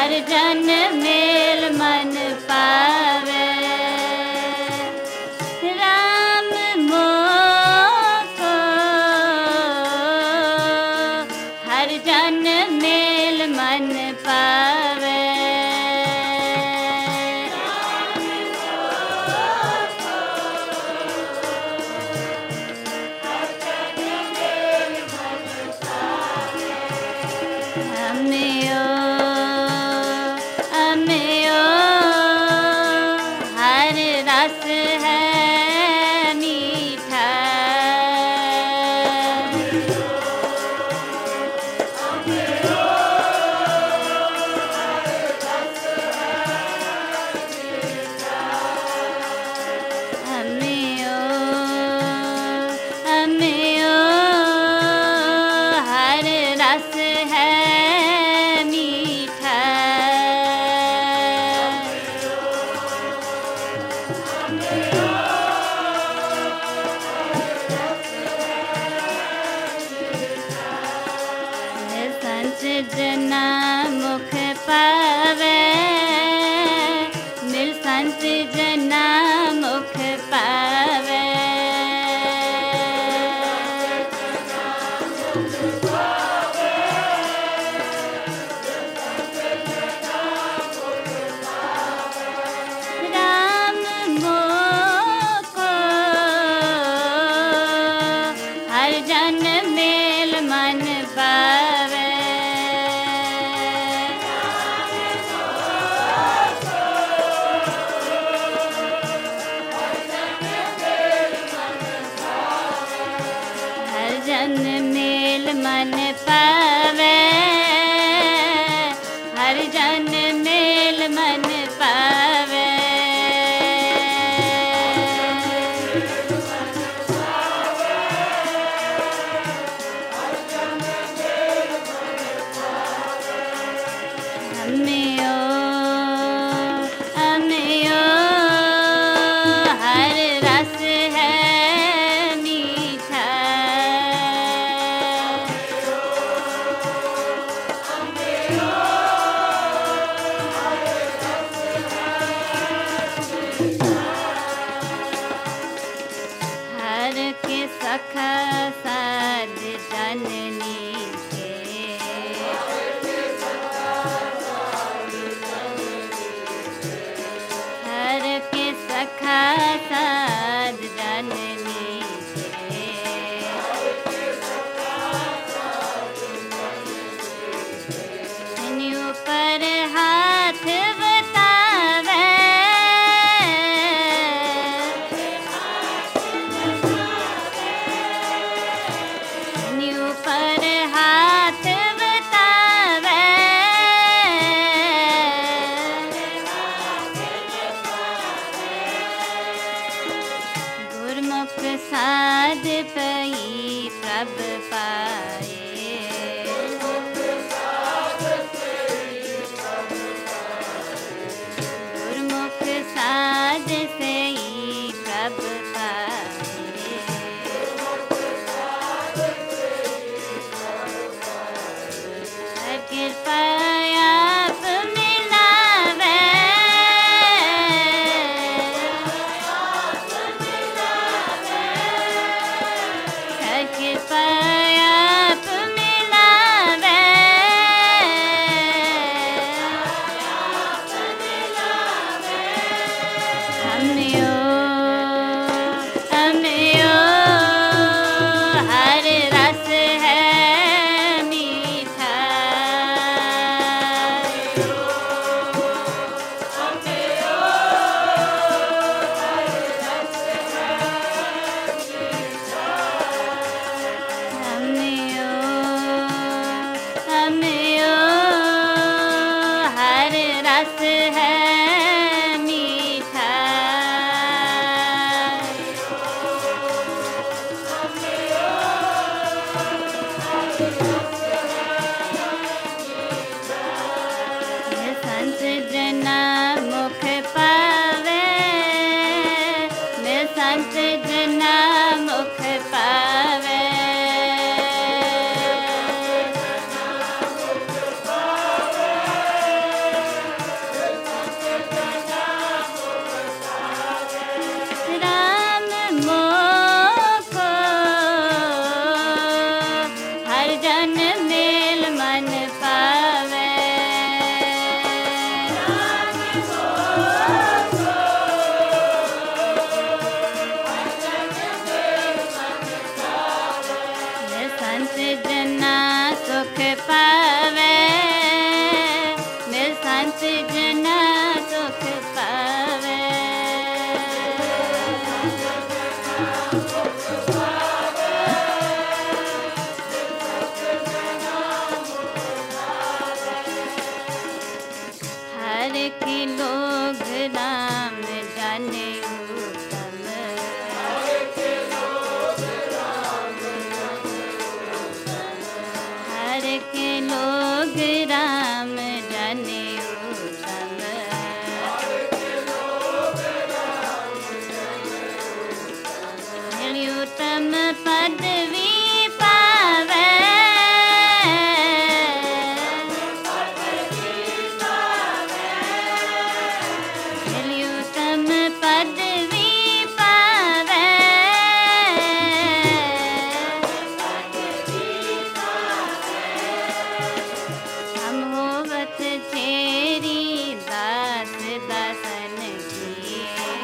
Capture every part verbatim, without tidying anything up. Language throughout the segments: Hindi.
हर जन मेल मन पावे। राम मोको हर जन मेल मन पावे। जना मुख पावे, मिल संत जना मुख पावे। राम मोको हर जन मेल मन पावे। जन मेल मन पावे, हर जन मेल मन पावे। हमें ओ हमें ओ हर रस है मीठा। हर के सखा साध जननी के, के लोग राम जाने उत्तम। हर के लोग राम जाने उत्तम। उत्तम पदवी पावे, उत्तम पदवी पावे। हम होवत तेरी दास दासन की,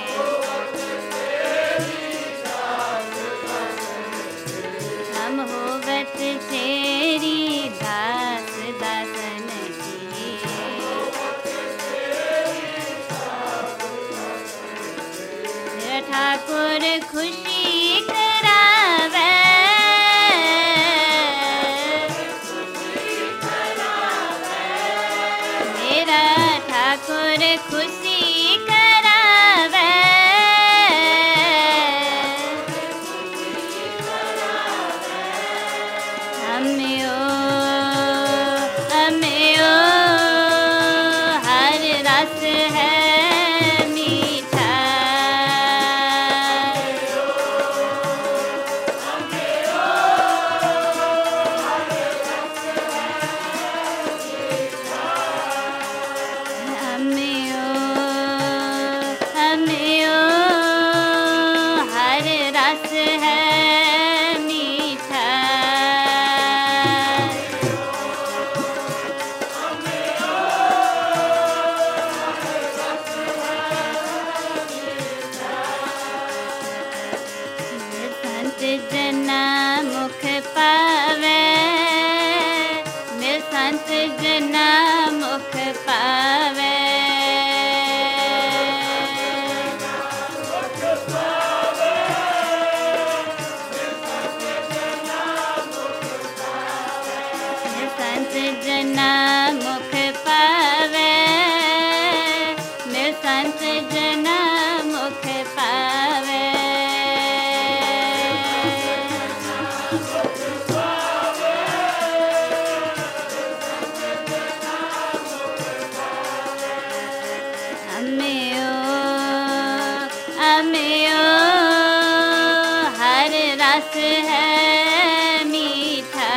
हम होवत तेरी दास दासन की। ठाकुर खुशी करावे, मेरा ठाकुर खुशी करावे। हमें ओ हमें ओ हर रस है मीठा। हमें ओ हमें ओ हर रस है मीठा। संत जना मुख पावे, मिल संत जना मुख पावे। मिल संत जना मुख पावे, मिल संत जना मुख पावे। हमें ओ हमें ओ हर रस है मीठा।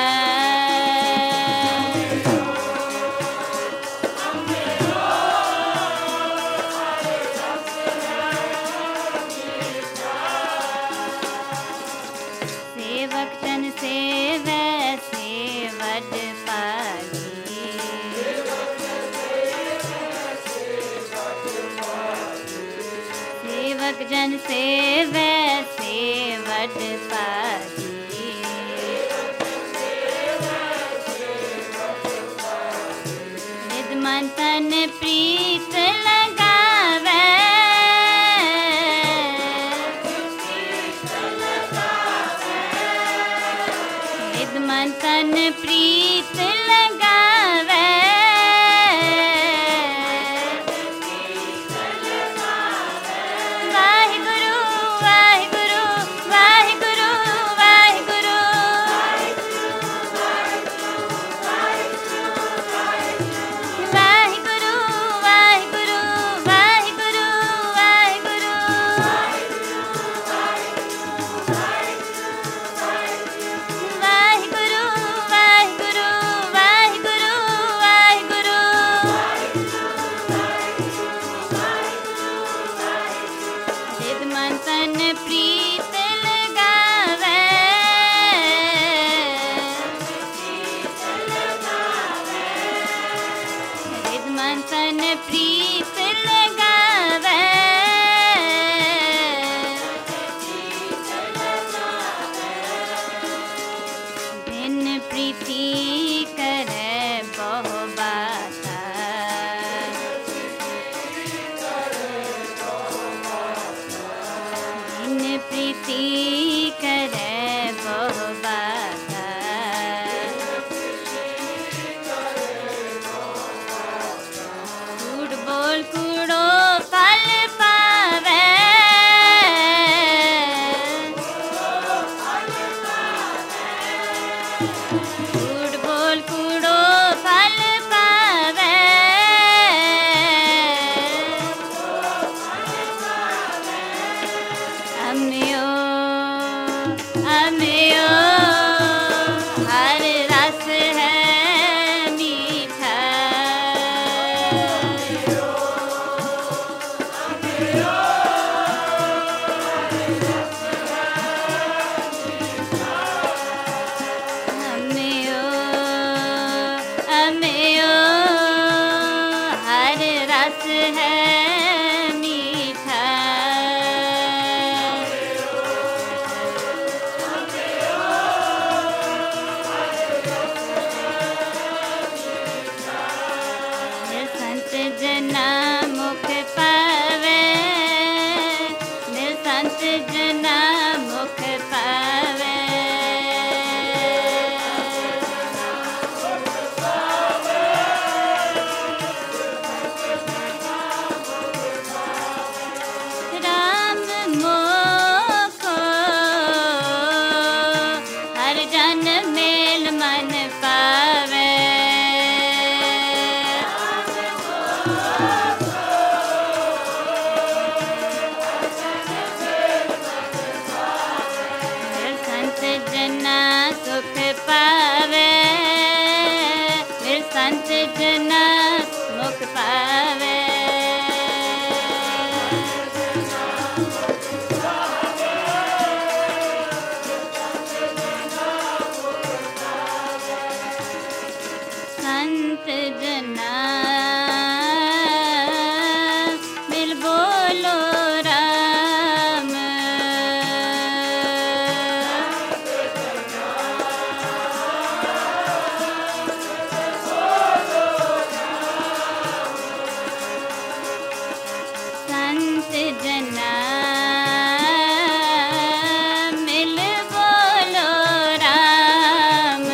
सेवक जन सेवै सेवड पागी, सेवक जन सेवै सेवड पागी। निज मन तन प्रीत लगावे, निज मन तन प्रीत लगावे। वाहिगुरु वाहिगुरु वाहिगुरु वाहिगुरु, वाहिगुरु वाहिगुरु वाहिगुरु वाहिगुरु। वाहिगुरु वाहिगुरु वाहिगुरु वाहिगुरु। निज मन तन प्रीत लगावे, निज मन तन प्रीत लगावे। बिन प्रीति करे बहु बाता, बिन प्रीति करे बहु बाता। कूट बोल जना मुख पावे। संत जना मिल बोलो राम। संत जना मिल बोलो राम।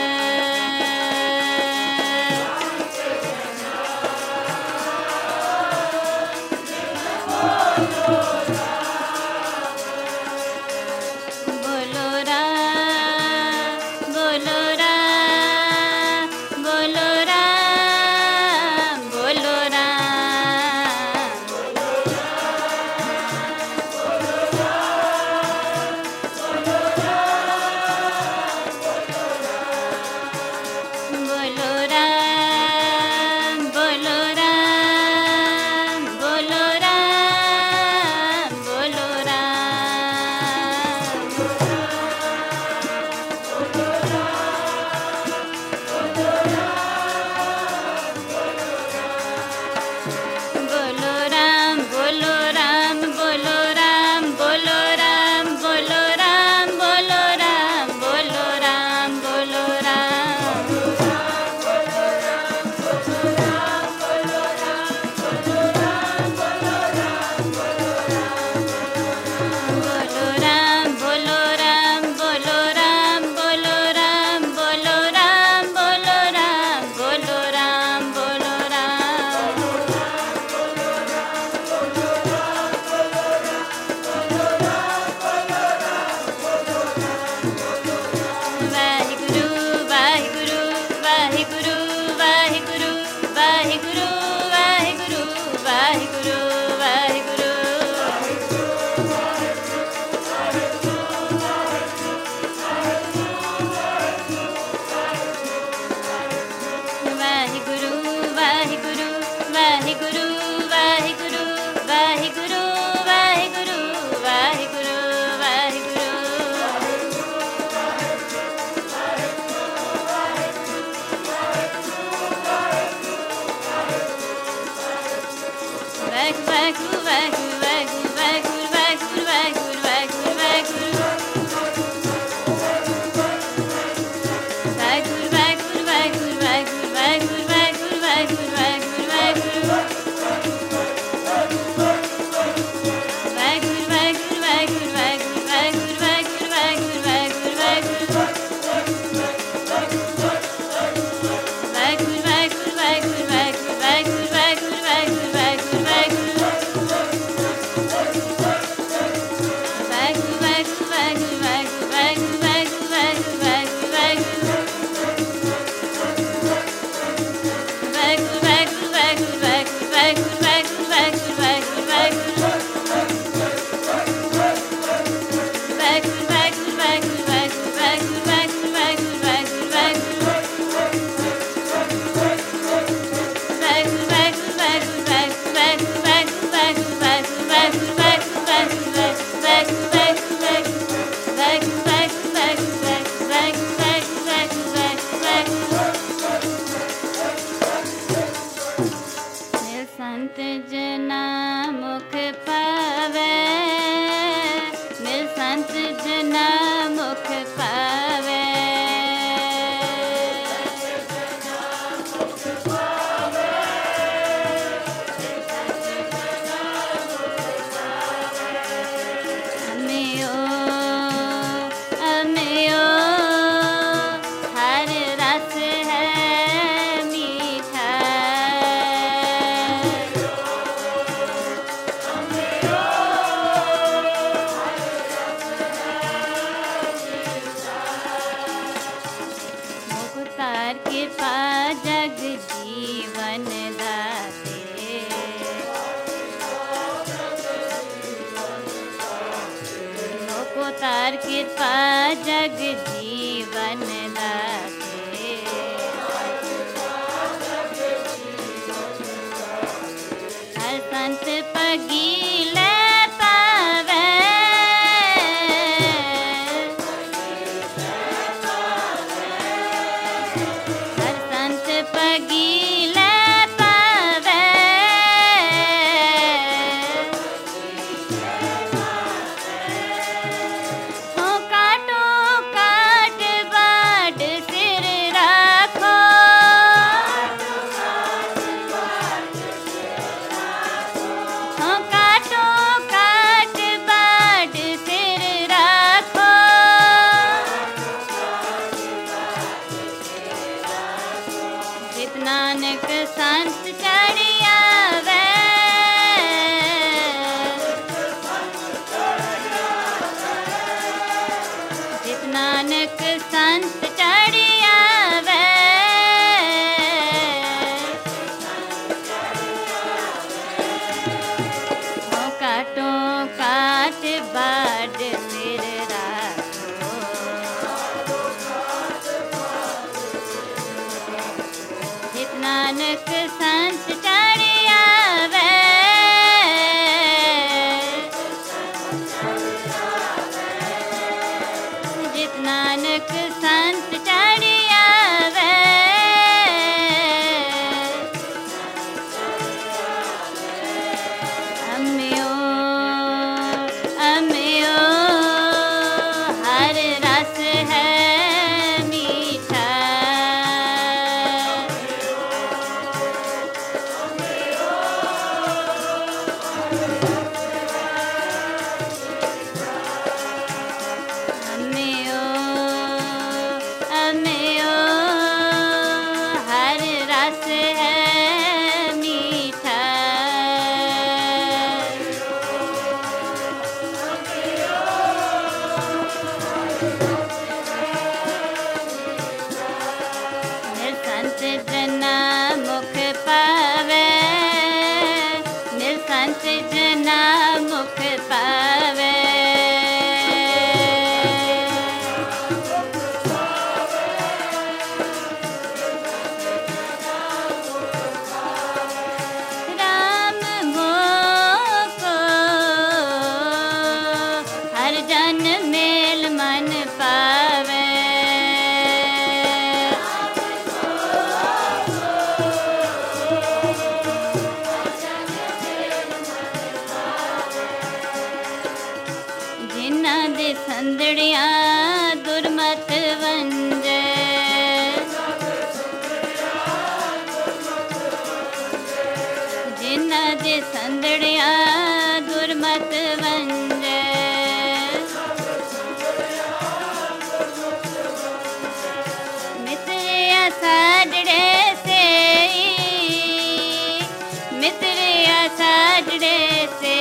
बोलो राम बोलो राम बोलो राम बोलो राम। बोलो राम बोलो राम बोलो राम बोलो राम। बोलो राम बोलो राम बोलो राम बोलो राम बोलो राम बोलो राम बोलो राम। बोलो राम बोलो राम बोलो राम बोलो राम बोलो राम बोलो राम बोलो राम बोलो राम। वाहिगुरु वाहिगुरु वाहिगुरु वाहिगुरु वाहिगुरु वाहिगुरु वाहिगुरु वाहिगुरु। वाहिगुरु वाहिगुरु वाहिगुरु वाहिगुरु वाहिगुरु वाहिगुरु वाहिगुरु वाहिगुरु। वाहिगुरु वाहिगुरु वाहिगुरु वाहिगुरु वाहिगुरु वाहिगुरु वाहिगुरु वाहिगुरु। वाहिगुरु वाहिगुरु वाहिगुरु वाहिगुरु वाहिगुरु वाहिगुरु वाहिगुरु वाहिगुरु वाहिगुरु। वाहिगुरु वाहिगुरु वाहिगुरु वाहिगुरु वाहिगुरु वाहिगुरु वाहिगुरु वाहिगुरु वाहिगुरु। वाहिगुरु वाहिगुरु वाहिगुरु वाहिगुरु वाहिगुरु वाहिगुरु वाहिगुरु वाहिगुरु वाहिगुरु। अवतार कृपा जग जीवन दाते। संत पगीले पावे, हर संत पगीले पावे, हो काटो काट बाट सिर राखो, हो काटो काट बाट सिर राखो, जित नानक संत चढ़ी आवे, जित नानक संत चढ़ी आवे, हो काटो काट बाट सिर राखो, जित नानक संत चढ़ी आवे, जित नानक संत चढ़ी आवे, अम्यो अम्यो हर रस है मीठा, अम्यो अम्यो हर रस है मीठा, निरसंत जना मुख पावे, निरसंत जना मुख पावे, राम मोको हर जन मेल मन पावे, जिन्ना दे संदड़िया दुर्मत वंजे, जिन्ना दे संदड़िया दुर्मत वंजे, मित्रिया साजड़े से, मित्रिया साजड़े से,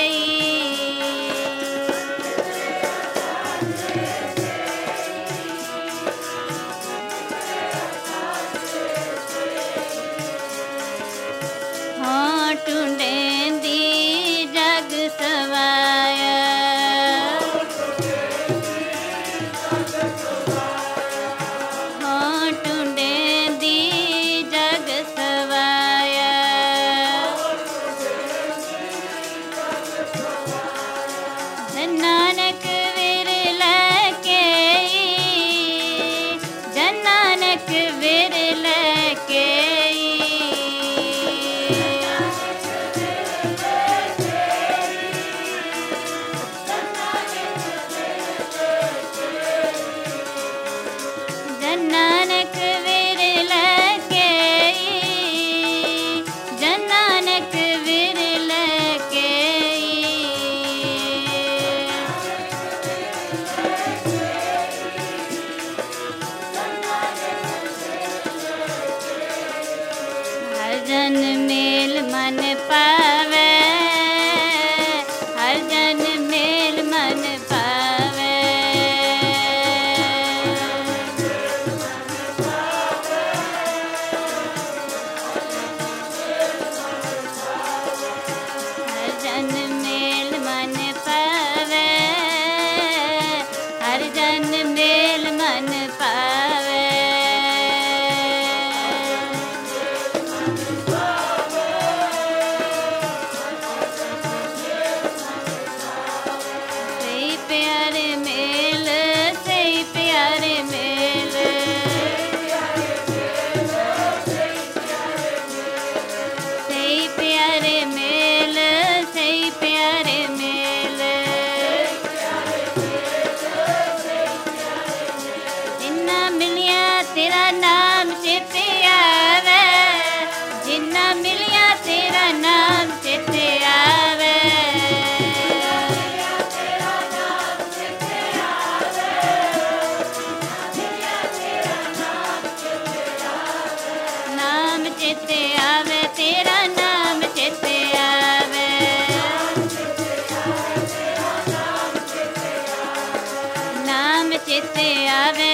हाँ टूंडेंदी जग सवाया, हाँ टूंडेंदी जग सवाया, जन नानक विरल केई, जन नानक विरल केई, जन नानक विरल केई, जन नानक विरल केई, हर जन मेल मन पावे, हर जन मेल मन पावे, हर जन मेल मन पावे, हर जन मेल मन पावे,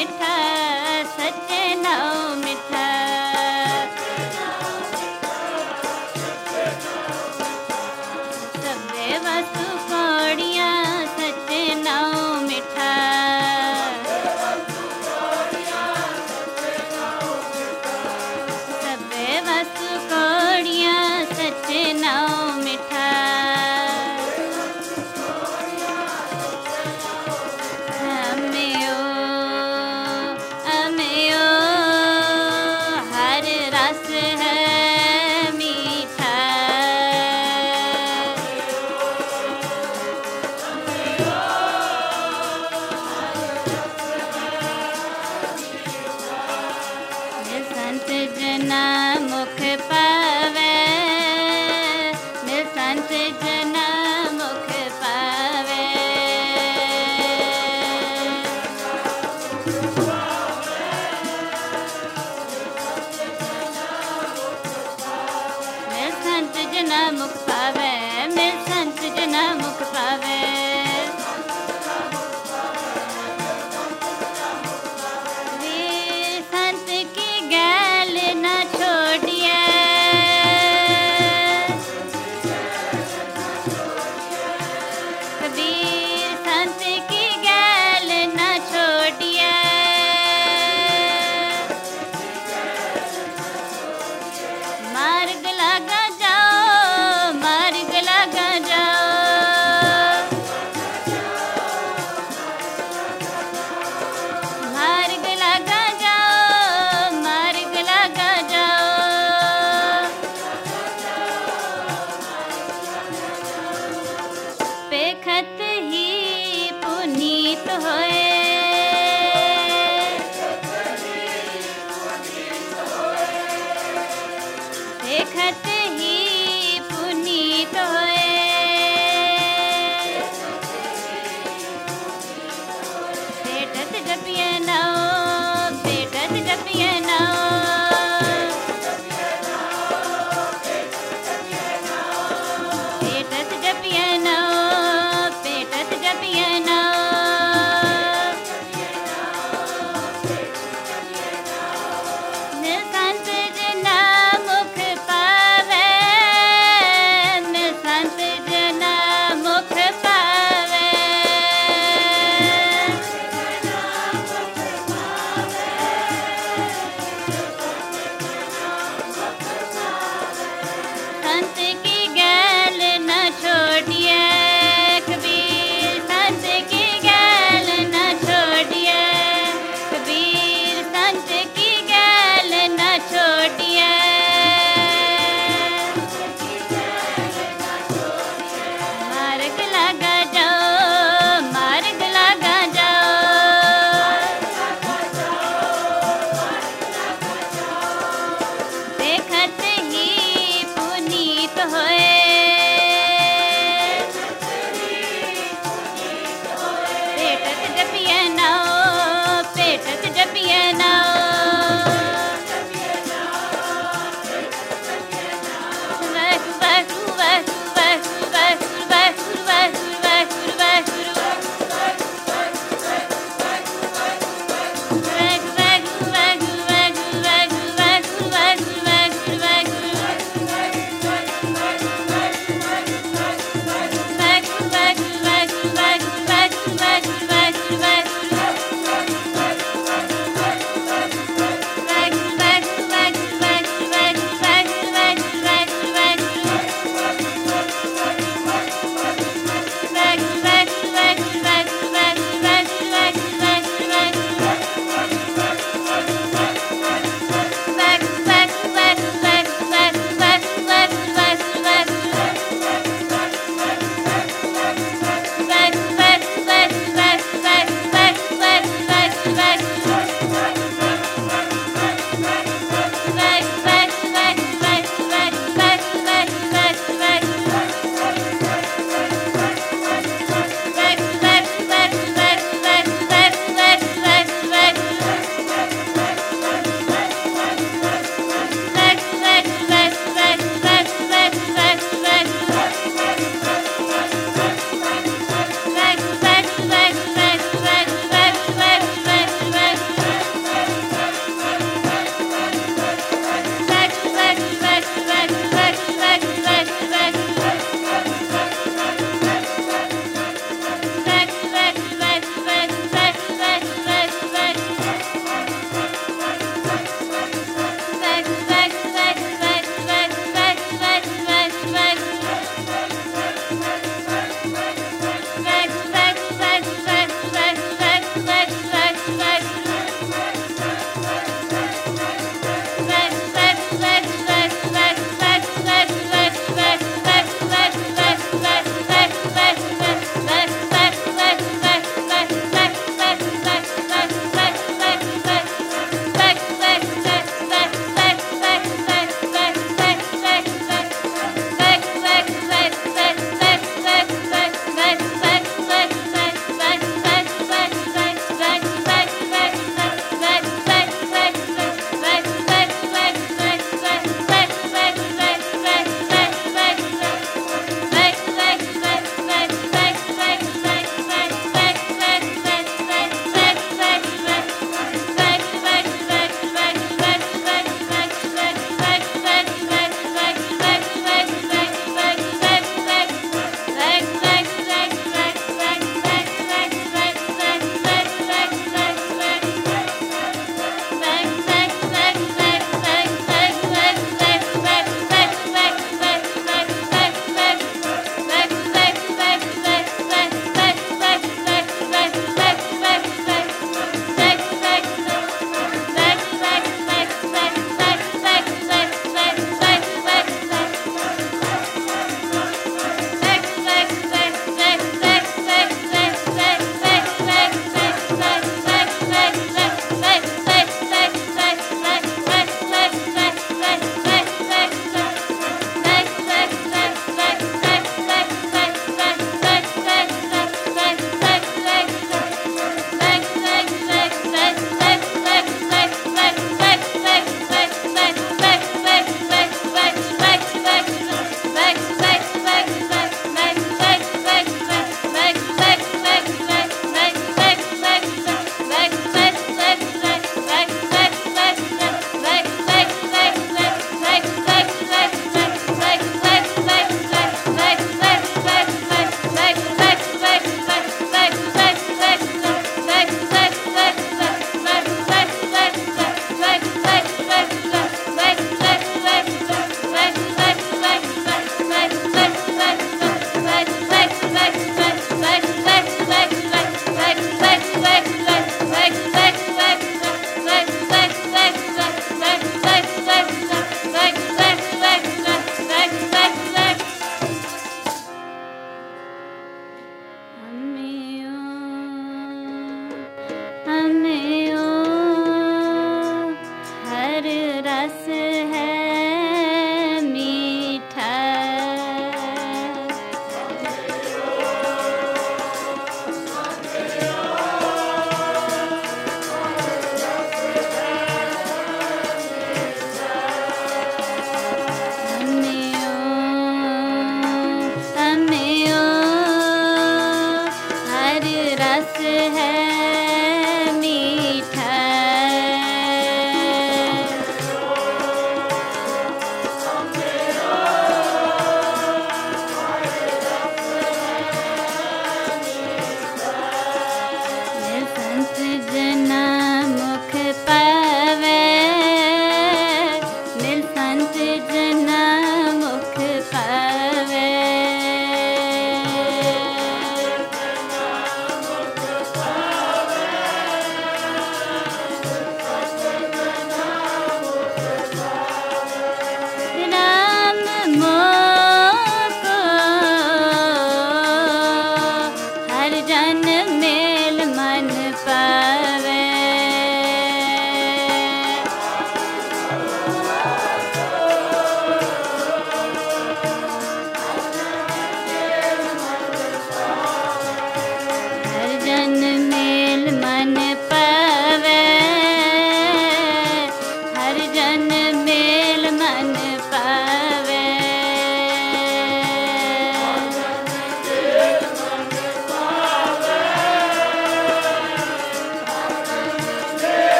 मिठा, सच्चे नाम मिठा। सबे वस्तु कौड़िया, सच्चे नाम मिठा। सबे वस्तु कौड़िया, सच्चे नाम मिठा। संत जना मुख पावे, मिल संत जना मुख पावे। मिल संत जना मुख पावे, मिल संत जना मुख पावे। कबीर संत की गैल न छोड़िए,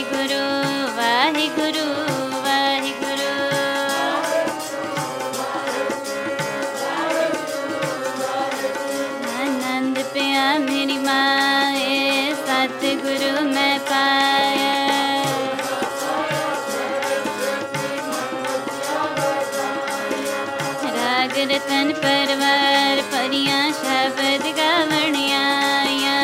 वाहिगुरु वाहिगुरु वाहिगुरु। आनंद पिया मेरी माए सतगुरु मैं पाया। राग रतन परवार परियां शब्द गावण आया।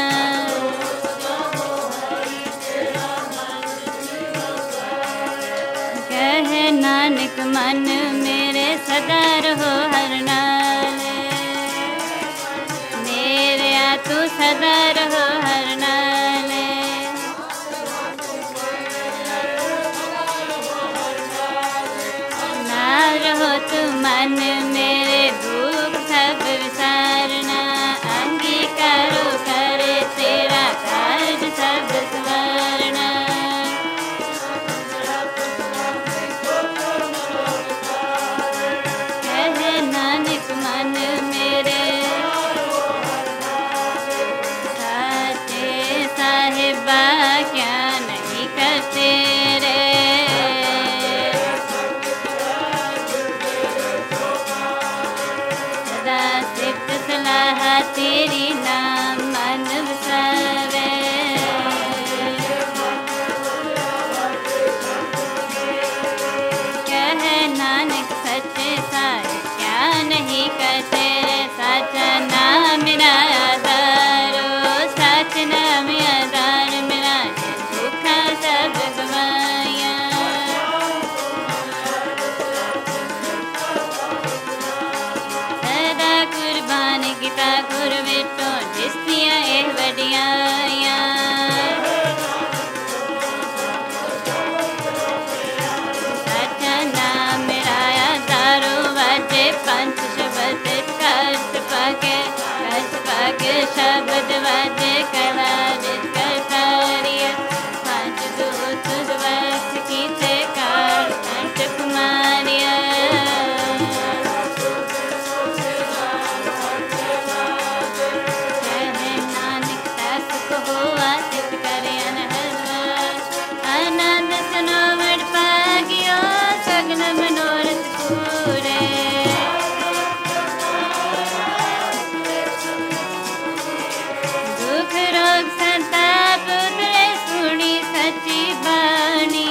कहे नानक मन मेरे सदा रहो हर नाल। मेरे आ तू सदा रहो हर नाल। नाल रहो तू मन मेरे दुख सब विसारना। अंगीकारो करे तेरा कार्य सब सवारना। कहे नानक मन मेरे साचे साहिबा क्या नहीं करते रे। सदा सिफ्त सलाह तेरी नाम मन बसावे। कहे नानक सच्चे साहिब क्या नहीं करते रे। साचा नाम मेरा आधारो सच नाम आधार मेरा। दुखा सब गवाया सदा कुर्बान किता गुर बेटो जिसदियां एह वडियाया। साचा नाम मेरा आधारो वाजे पंच शब्द कर्त पाके कर्त पाके शब्द वाजे कला विद करतारिया। पंच दूत द्वैत कीते कार कंठ कुमारिया। कहे नानक दास को हुआ सिद्ध करे अनहद। आनंद सुनो वड पागियो सगन मनोरथ पूरे। दुख रोग संताप उतरे सुनी सच्ची बाणी।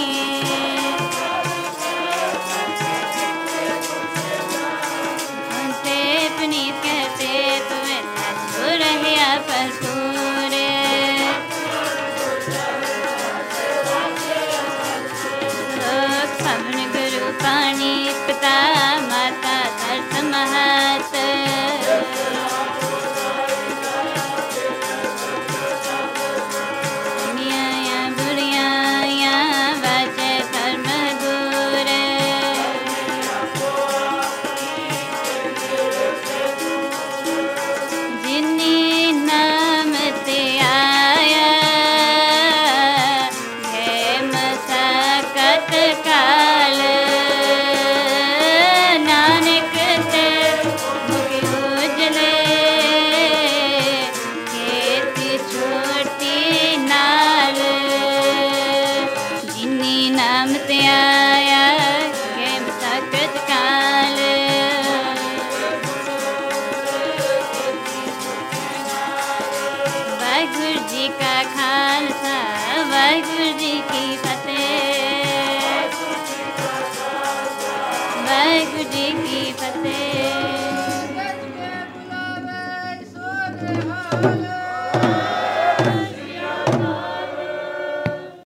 सुनते पुनीत कहते पवित्र सुर रहिया भरपूरे। लोक पवन गुरु पानी पिता माता धरत महत। दुनियां बुरियां वाजे धर्म दूर। जिन्नी नाम ते आया है मसाकत काल। नानक ते मुख उजले खेती छोटी नाल। जिन्नी नाम ते आया है मसाकत काल। वाहिगुरु जी का खालसा वाहिगुरु जी की फतेह।